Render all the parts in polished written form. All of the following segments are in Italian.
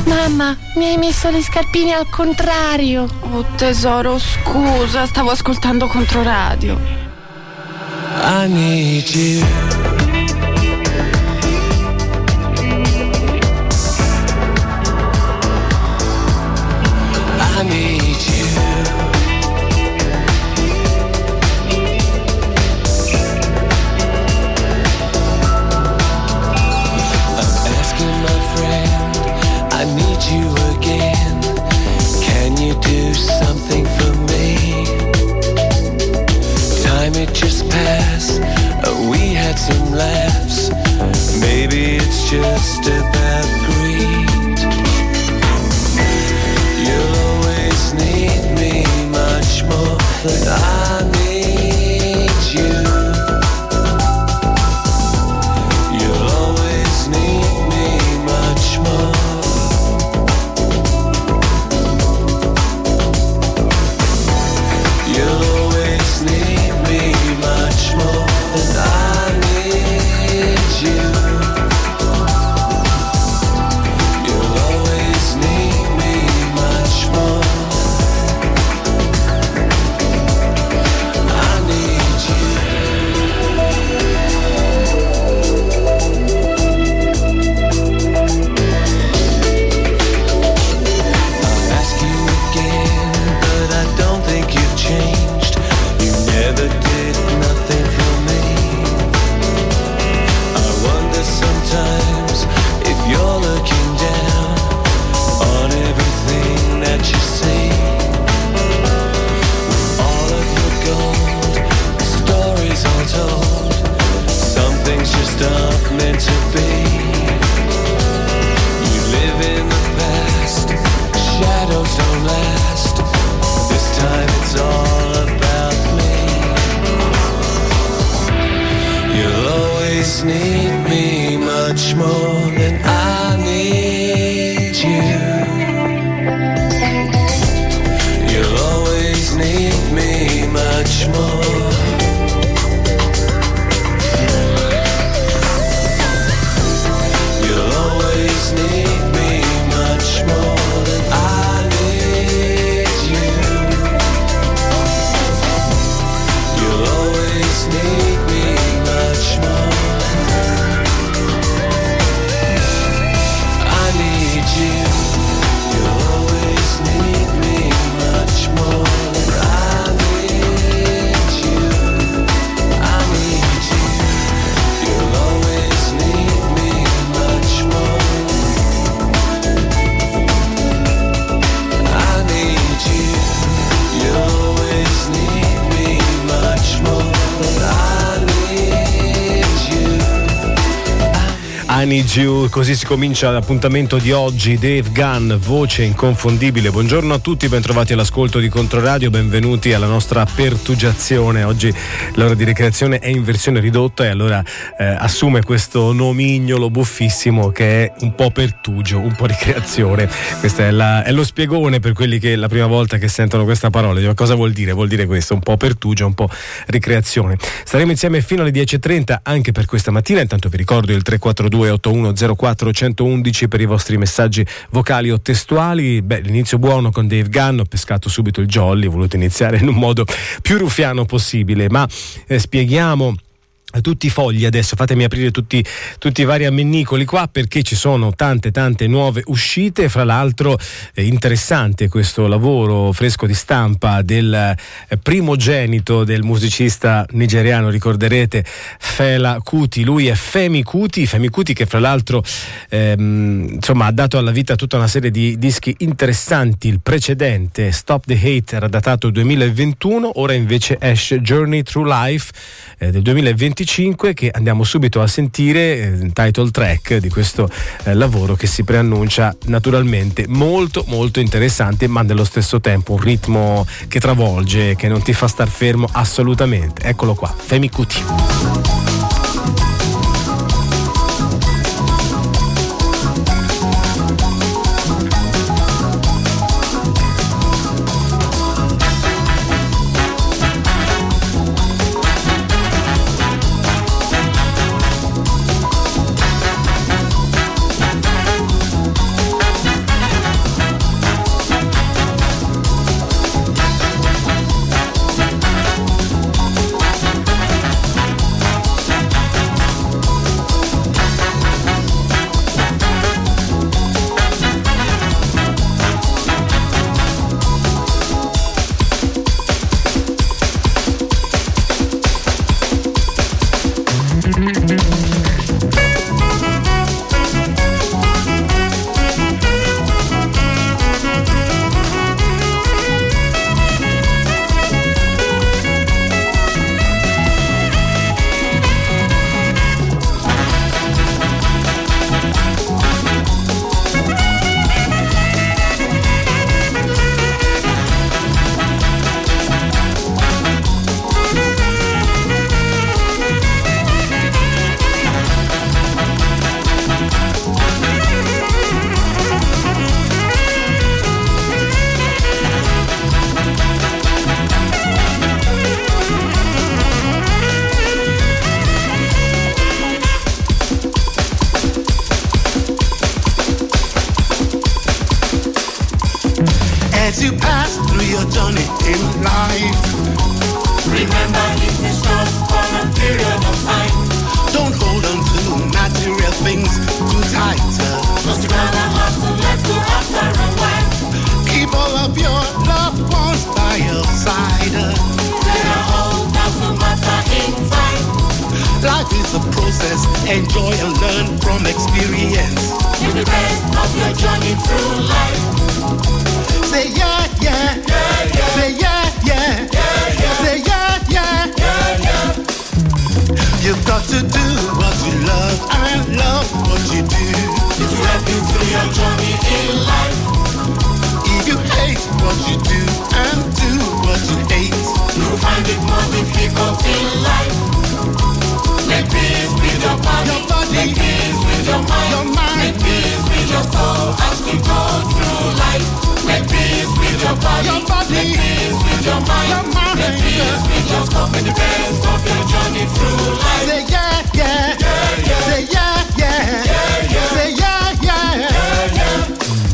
Mamma, mi hai messo le scarpine al contrario. Oh tesoro, scusa, stavo ascoltando Controradio. I need you. I need you. I need you again. Can you do something for me? Time it just passed. We had some laughs. Maybe it's just about greed. You'll always need me much more than I need you. You'll always need me much more. Need me much more than I need you. You'll always need me much more. You'll always need me much more than I need you. You'll always need me much more. I Need You, così si comincia l'appuntamento di oggi. Dave Gunn, voce inconfondibile. Buongiorno a tutti, bentrovati all'ascolto di Controradio, benvenuti alla nostra pertugiazione. Oggi l'ora di ricreazione è in versione ridotta e allora assume questo nomignolo buffissimo che è un po' pertugio, un po' ricreazione. Questo è lo spiegone per quelli che la prima volta che sentono questa parola dicono cosa vuol dire? Vuol dire questo, un po' pertugio, un po' ricreazione. Staremo insieme fino alle 10.30 anche per questa mattina. Intanto vi ricordo il 342 8104 111 per i vostri messaggi vocali o testuali. L'inizio buono con Dave Gunn, ho pescato subito il jolly, ho voluto iniziare in un modo più ruffiano possibile, ma spieghiamo a tutti i fogli adesso, fatemi aprire tutti i vari ammennicoli qua, perché ci sono tante nuove uscite. Fra l'altro interessante questo lavoro fresco di stampa del primogenito del musicista nigeriano, ricorderete, Fela Kuti. Lui è Femi Kuti che fra l'altro ha dato alla vita tutta una serie di dischi interessanti. Il precedente, Stop the Hate, era datato 2021, ora invece esce Journey Through Life del 2025, che andiamo subito a sentire, title track di questo lavoro che si preannuncia naturalmente molto interessante, ma nello stesso tempo un ritmo che travolge, che non ti fa star fermo assolutamente. Eccolo qua, Femi Kuti. journey in life. Remember, this is just for a period of time. Don't hold on to material things too tight. Just together hustle, let's go after a while. Keep all of your loved ones by your side. They are all doesn't matter in time. Life is a process, enjoy and learn from experience. In the best of your journey through life. Say yeah, yeah, Yeah, yeah. say yeah, yeah, Yeah, yeah. say yeah, yeah. Yeah, yeah. You've got to do what you love and love what you do. It will help you through your journey in life. If you hate what you do and do what you hate, You'll find it more difficult in life. Make peace with your body. Make peace with your mind. Make peace with your soul as we go through life. Make peace with your body. Make peace with your mind. Make peace with your soul. Make the best of your journey through life. say yeah, yeah, Yeah, yeah. say yeah, yeah, Yeah, yeah. say yeah, yeah. Yeah, yeah.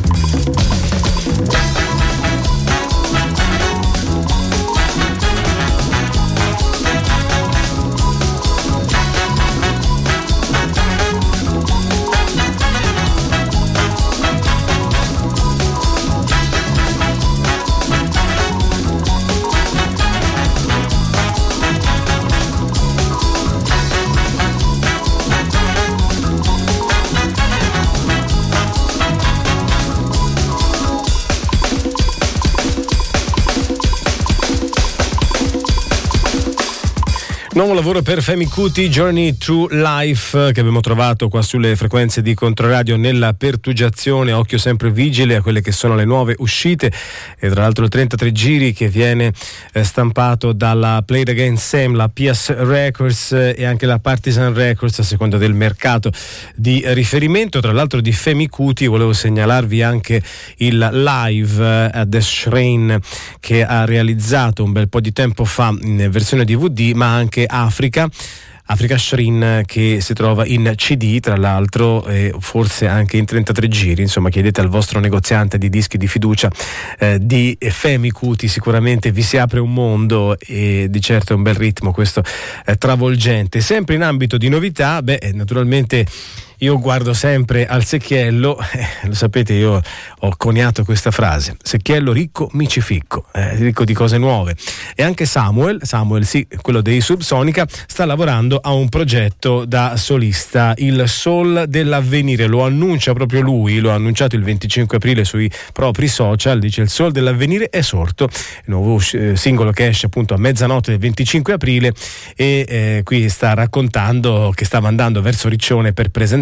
Nuovo lavoro per Femi Kuti, Journey Through Life, che abbiamo trovato qua sulle frequenze di Controradio nella pertugiazione. Occhio sempre vigile a quelle che sono le nuove uscite, e tra l'altro il 33 giri che viene stampato dalla Played Again Sam, la PS Records e anche la Partisan Records a seconda del mercato di riferimento. Tra l'altro di Femi Kuti volevo segnalarvi anche il live a The Shrine che ha realizzato un bel po' di tempo fa in versione DVD, ma anche Africa Shrine che si trova in CD, tra l'altro, forse anche in 33 giri. Insomma, chiedete al vostro negoziante di dischi di fiducia di Femi Kuti, sicuramente vi si apre un mondo, e di certo è un bel ritmo questo travolgente. Sempre in ambito di novità, naturalmente io guardo sempre al secchiello, lo sapete, io ho coniato questa frase: secchiello ricco mi ci ficco, ricco di cose nuove. E anche Samuel, sì, quello dei Subsonica, sta lavorando a un progetto da solista, il Soul dell'Avvenire. Lo annuncia proprio lui, lo ha annunciato il 25 aprile sui propri social. Dice: il Soul dell'Avvenire è sorto, il nuovo singolo che esce appunto a mezzanotte del 25 aprile, e qui sta raccontando che stava andando verso Riccione per presentarlo.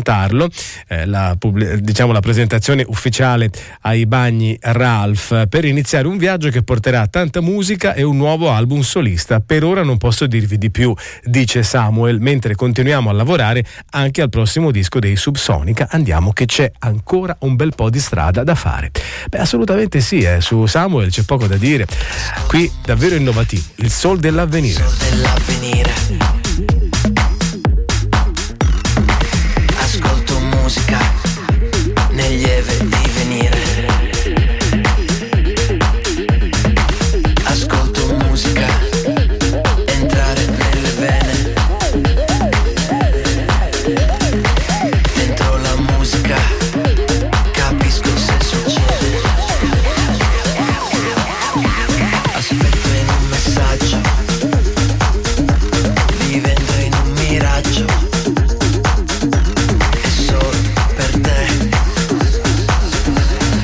La presentazione ufficiale ai Bagni Ralph, per iniziare un viaggio che porterà tanta musica e un nuovo album solista. Per ora non posso dirvi di più, dice Samuel, mentre continuiamo a lavorare anche al prossimo disco dei Subsonica. Andiamo che c'è ancora un bel po' di strada da fare. Assolutamente sì, su Samuel c'è poco da dire. Qui davvero innovativo, il Soul dell'Avvenire. Soul dell'Avvenire. Ascolto musica nel lieve divenire. Ascolto musica entrare nelle vene. Dentro la musica capisco se succede. Aspetto in un messaggio, vivendo in un miraggio. E solo per te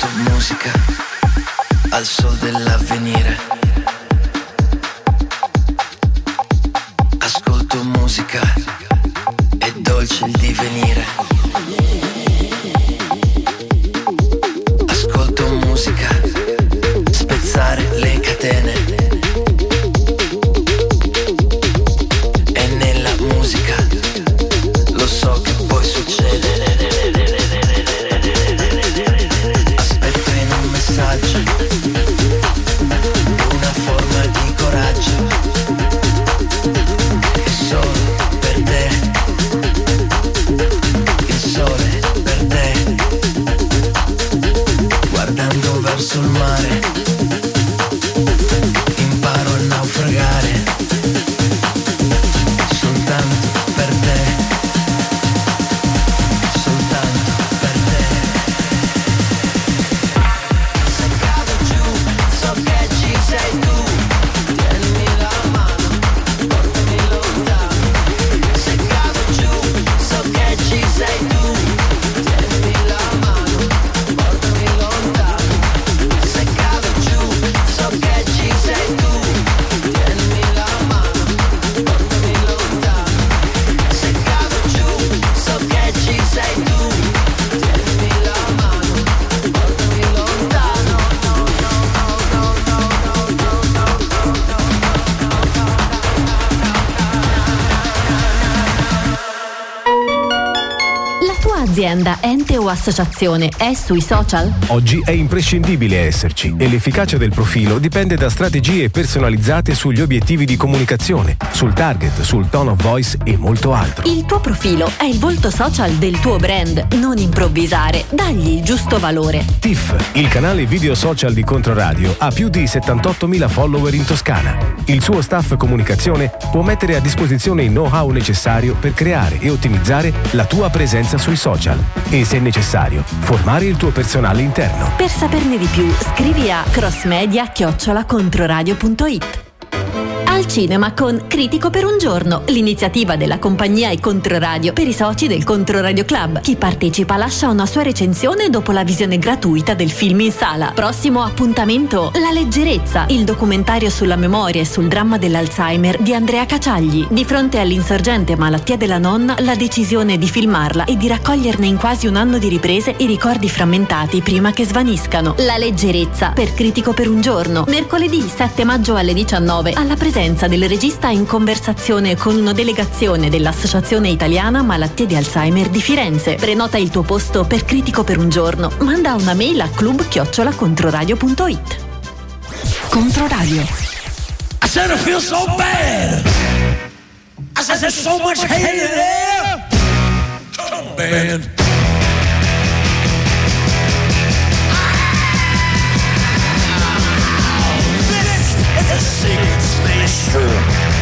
Ascolto musica al sol dell'avvenire. Ascolto musica, è dolce il divenire. Ascolto musica, spezzare le catene. E nella musica lo so che poi succede. Aspetto in un messaggio una forma di coraggio. È solo per te, il sole per te. Guardando verso il mare, imparo a naufragare. Soltanto per te, soltanto per te. Se cado giù, so che ci sei tu. Tienimi la mano, portami lontano. Se cado giù, so che ci sei tu. Tienimi la mano, portami lontano. Se cado giù, so che ci sei tu. Tienimi la mano, portami lontano. Se cado giù, so che ci sei tu. Tienimi la mano, portami lontano. La tua azienda, ente o associazione è sui social? Oggi è imprescindibile esserci e l'efficacia del profilo dipende da strategie personalizzate sugli obiettivi di comunicazione, sul target, sul tone of voice e molto altro. Il tuo profilo è il volto social del tuo brand, non improvvisare, dagli il giusto valore. TIFF, il canale video social di Controradio, ha più di 78.000 follower in Toscana. Il suo staff comunicazione può mettere a disposizione il know-how necessario per creare e ottimizzare la tua presenza sui social e, se necessario, formare il tuo personale interno. Per saperne di più, scrivi a crossmedia@controradio.it. Al cinema con Critico per un giorno, l'iniziativa della compagnia e Controradio per i soci del Controradio Club. Chi partecipa lascia una sua recensione dopo la visione gratuita del film in sala. Prossimo appuntamento, La leggerezza, il documentario sulla memoria e sul dramma dell'Alzheimer di Andrea Caciagli. Di fronte all'insorgente malattia della nonna, la decisione di filmarla e di raccoglierne in quasi un anno di riprese i ricordi frammentati prima che svaniscano. La leggerezza, per Critico per un giorno, mercoledì 7 maggio alle 19, alla presenza del regista in conversazione con una delegazione dell'Associazione Italiana Malattie di Alzheimer di Firenze. Prenota il tuo posto per Critico per un giorno. Manda una mail a club@controradio.it. Controradio. I said it feels so bad. I said there's so much hate in there. Come on, man. This is a secret station.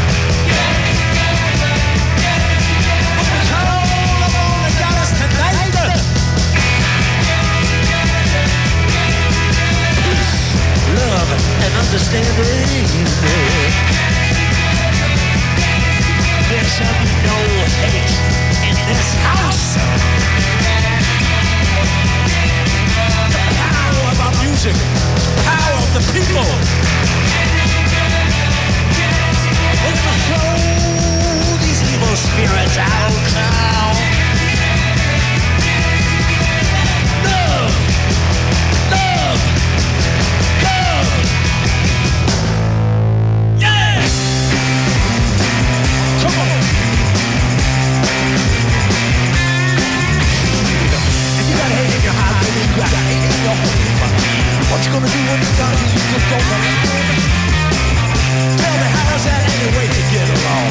Love and understanding. There shall be no hate in this house. The power of our music, the power of the people. We're gonna throw these evil spirits out now. Love, love, love. Yeah! Come on. If you got hate in your heart, then you got hate in your home. What you gonna do when it's done? You just don't believe. Tell me, how's that any way to get along?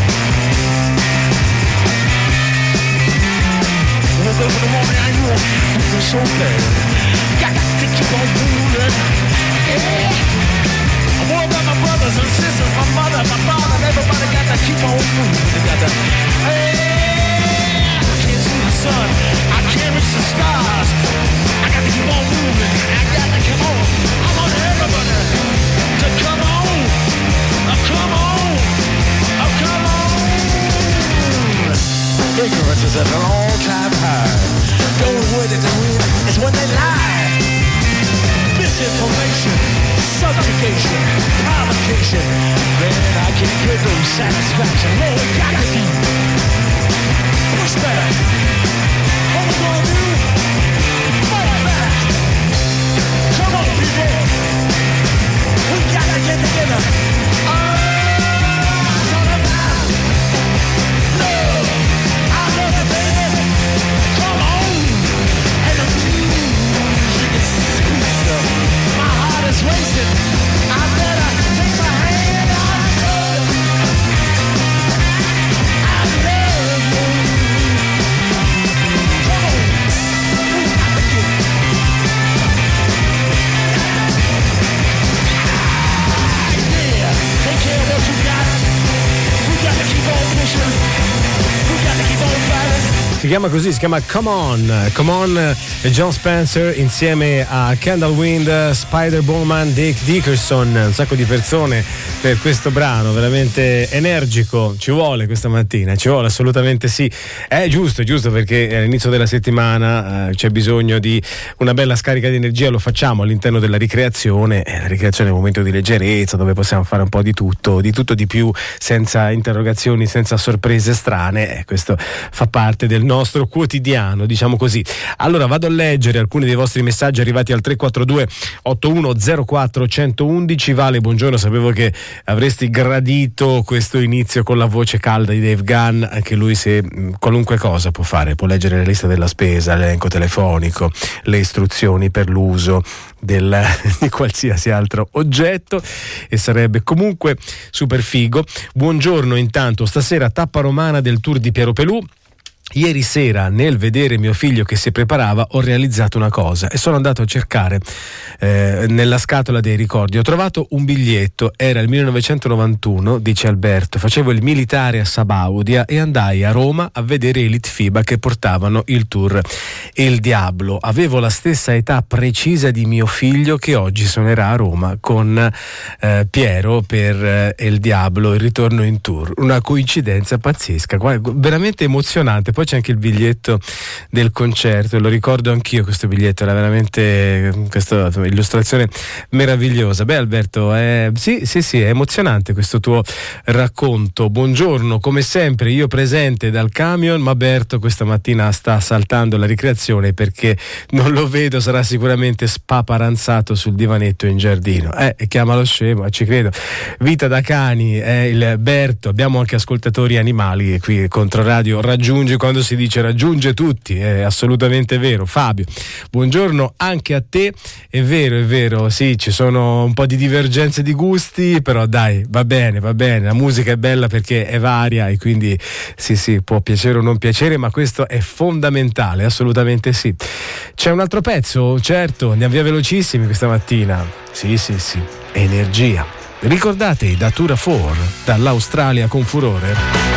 Woke up in the morning, I knew it was so bad. Got to keep on moving. Yeah. I woke up my brothers and sisters, my mother, my father, and everybody got to keep on moving. They got to, hey, I can't see the sun, I can't reach the stars. I got to keep on moving. I got to come on. I want everybody to come on. Come on. Come on. Ignorance is at an all-time high. The only way that they win is when they lie. obligation, provocation. Man, I can't get no satisfaction. Lord, gotta see. Push back. What we gonna do? Fight back. Come on, people. We gotta get together. It's all about love. I love it, baby. Come on. And the music is sweet. My heart is racing. I better take my hand out of love. I love you. Come on. We gotta get it. Yeah. Take care of what you got. We gotta keep on pushing. We gotta keep on fighting. Si chiama così, si chiama Come On, John Spencer insieme a Kendall Wind, Spider Bowman, Dick Dickerson, un sacco di persone per questo brano veramente energico. Ci vuole questa mattina, ci vuole assolutamente sì. È giusto perché all'inizio della settimana c'è bisogno di una bella scarica di energia, lo facciamo all'interno della ricreazione. La ricreazione è un momento di leggerezza dove possiamo fare un po' di tutto di più, senza interrogazioni, senza sorprese strane. Questo fa parte del nostro quotidiano, diciamo così. Allora vado a leggere alcuni dei vostri messaggi arrivati al 342 8104 111. Vale, buongiorno, sapevo che avresti gradito questo inizio con la voce calda di Dave Gunn. Anche lui, se qualunque cosa può fare, può leggere la lista della spesa, l'elenco telefonico, le istruzioni per l'uso di qualsiasi altro oggetto, e sarebbe comunque super figo. Buongiorno, intanto stasera tappa romana del tour di Piero Pelù. Ieri sera, nel vedere mio figlio che si preparava, ho realizzato una cosa e sono andato a cercare nella scatola dei ricordi. Ho trovato un biglietto, era il 1991, dice Alberto, facevo il militare a Sabaudia e andai a Roma a vedere i Litfiba che portavano il tour Il Diablo. Avevo la stessa età precisa di mio figlio che oggi suonerà a Roma con Piero per Il Diablo, il ritorno in tour. Una coincidenza pazzesca, veramente emozionante. Poi c'è anche il biglietto del concerto, lo ricordo anch'io questo biglietto, era veramente questa illustrazione meravigliosa. Beh Alberto, sì, è emozionante questo tuo racconto. Buongiorno, come sempre io presente dal camion, ma Berto questa mattina sta saltando la ricreazione perché non lo vedo, sarà sicuramente spaparanzato sul divanetto in giardino. Chiamalo scemo, ci credo. Vita da cani è il Berto, abbiamo anche ascoltatori animali e qui Controradio raggiunge, quando si dice raggiunge tutti, è assolutamente vero. Fabio, buongiorno anche a te. È vero, sì, ci sono un po' di divergenze di gusti, però dai, va bene, la musica è bella perché è varia e quindi sì, può piacere o non piacere, ma questo è fondamentale, assolutamente sì. C'è un altro pezzo, certo, andiamo via velocissimi questa mattina. Sì, energia. Ricordate i Datura 4 dall'Australia con furore?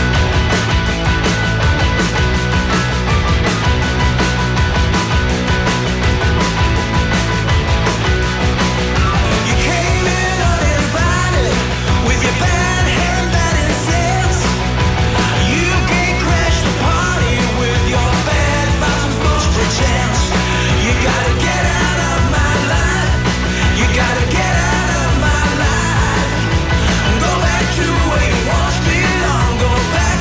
Go back to where you once belonged. Go back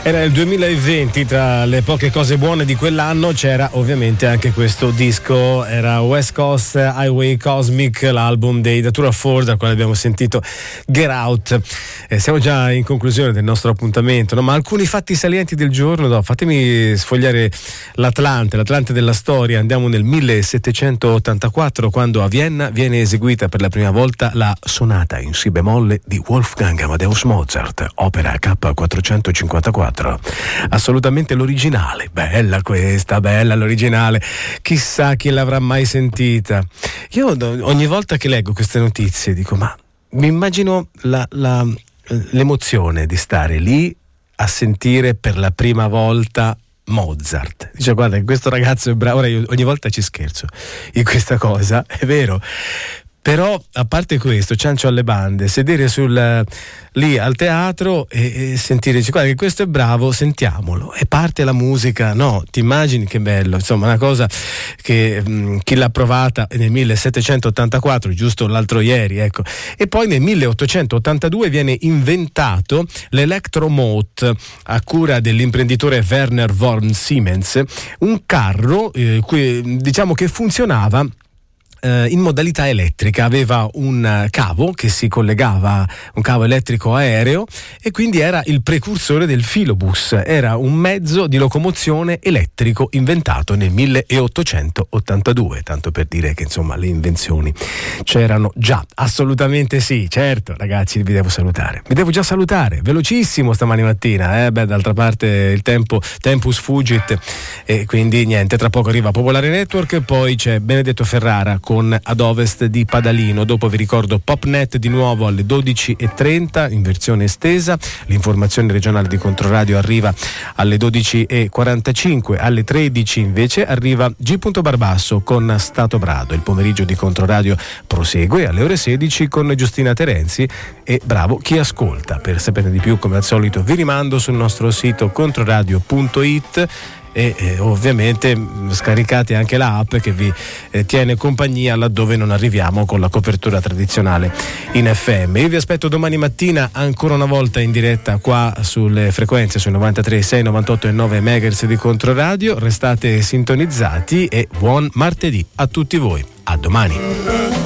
Era il 2020, tra le poche cose buone di quell'anno c'era ovviamente anche questo disco, era West Coast Highway Cosmic, l'album dei Datura Ford, al quale abbiamo sentito Get Out. Siamo già in conclusione del nostro appuntamento, no? Ma alcuni fatti salienti del giorno, no? Fatemi sfogliare l'Atlante della storia. Andiamo nel 1784, quando a Vienna viene eseguita per la prima volta la sonata in si bemolle di Wolfgang Amadeus Mozart, opera K454. Assolutamente l'originale, bella questa, bella l'originale, chissà chi l'avrà mai sentita. Io ogni volta che leggo queste notizie dico, ma mi immagino l'emozione di stare lì a sentire per la prima volta Mozart. Dice, guarda, questo ragazzo è bravo. Ora io ogni volta ci scherzo in questa cosa, è vero. Però, a parte questo, ciancio alle bande, sedere lì al teatro e sentire, dice, guarda che questo è bravo, sentiamolo, e parte la musica, no? Ti immagini che bello, insomma, una cosa che chi l'ha provata nel 1784, giusto l'altro ieri, ecco. E poi nel 1882 viene inventato l'Electromote a cura dell'imprenditore Werner von Siemens, un carro diciamo che funzionava in modalità elettrica, aveva un cavo che si collegava, un cavo elettrico aereo, e quindi era il precursore del filobus, era un mezzo di locomozione elettrico inventato nel 1882, tanto per dire che insomma le invenzioni c'erano già. Assolutamente sì, certo ragazzi, vi devo già salutare, velocissimo stamani mattina, d'altra parte il tempus fugit, e quindi niente, tra poco arriva Popolare Network, poi c'è Benedetto Ferrara con Ad Ovest di Padalino, dopo vi ricordo Popnet di nuovo alle 12:30 in versione estesa, l'informazione regionale di Controradio arriva alle 12:45, alle 13 invece arriva G. Barbasso con Stato Brado, il pomeriggio di Controradio prosegue alle ore 16 con Giustina Terenzi e bravo chi ascolta. Per sapere di più, come al solito, vi rimando sul nostro sito controradio.it e ovviamente scaricate anche la app che vi tiene compagnia laddove non arriviamo con la copertura tradizionale in FM. Io vi aspetto domani mattina ancora una volta in diretta qua sulle frequenze sui 93,6, 98,9 MHz di Controradio. Restate sintonizzati e buon martedì a tutti voi. A domani.